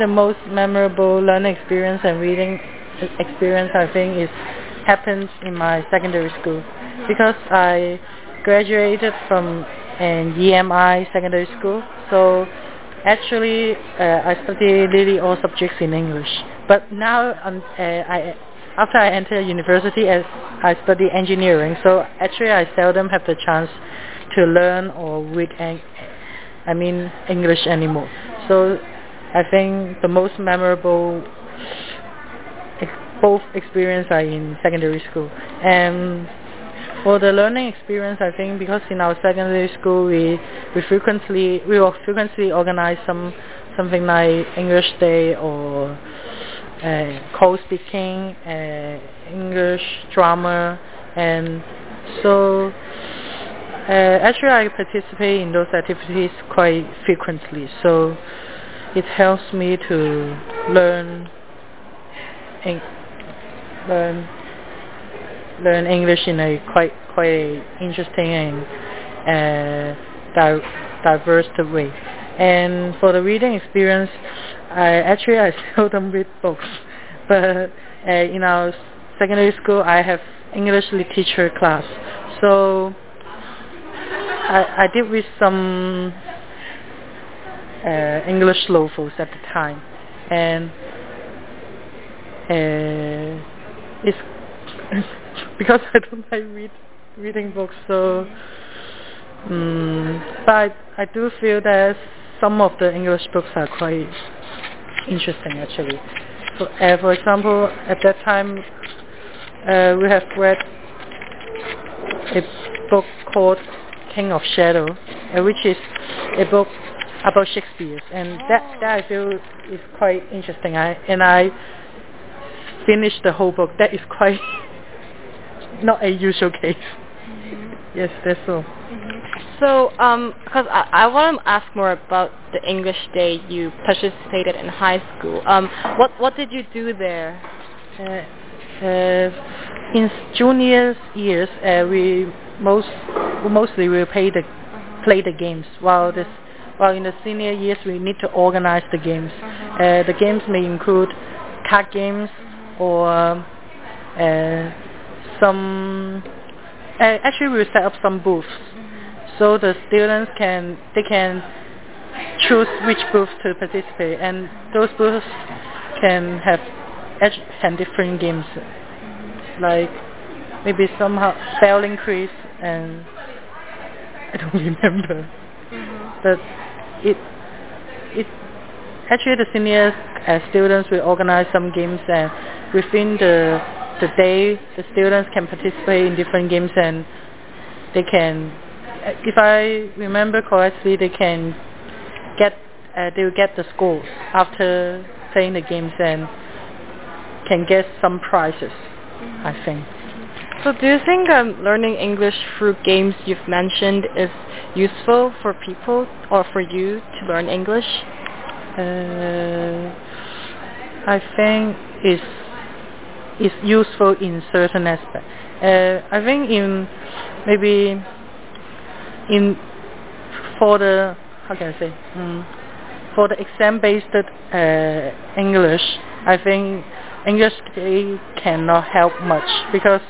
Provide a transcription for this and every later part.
The most memorable learning experience and reading experience I think is happened in my secondary school because I graduated from an EMI secondary school. So actually I study nearly all subjects in English. But now after I enter university I study engineering. So actually I seldom have the chance to learn or read English anymore. So I think the most memorable both experience are in secondary school. And for the learning experience, I think because in our secondary school we will frequently organize something like English Day or co-speaking, English drama, and so actually I participate in those activities quite frequently. So it helps me to learn English in a quite interesting and diverse way. And for the reading experience, I seldom read books, but in our secondary school I have English literature class, so I did read some English novels at the time, and it's because I don't like reading books, so but I do feel that some of the English books are quite interesting actually. For example, at that time we have read a book called King of Shadow, which is a book about Shakespeare, and that I feel is quite interesting. I finished the whole book. That is quite not a usual case. Yes, that's all. So, because I want to ask more about the English Day you participated in high school. What did you do there? In junior years, we mostly will play the games, while in the senior years we need to organize the games. The games may include card games or some. Actually, we set up some booths, so the students can choose which booth to participate, and those booths can have different games, like maybe somehow spelling quiz, and I don't remember. But it actually the senior students will organize some games, and within the day the students can participate in different games, and they can, if I remember correctly, they will get the scores after playing the games and can get some prizes, I think. So do you think learning English through games you've mentioned is useful for people or for you to learn English? I think it's useful in certain aspects. I think for the for the exam-based English, I think English cannot help much because,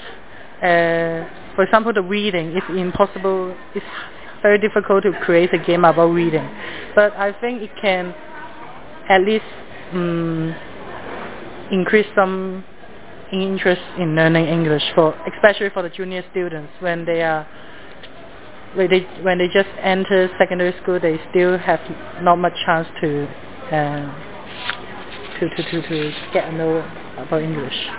for example, the reading is impossible. It's very difficult to create a game about reading. But I think it can at least increase some interest in learning English, especially for the junior students when they just enter secondary school. They still have not much chance to get to know about English.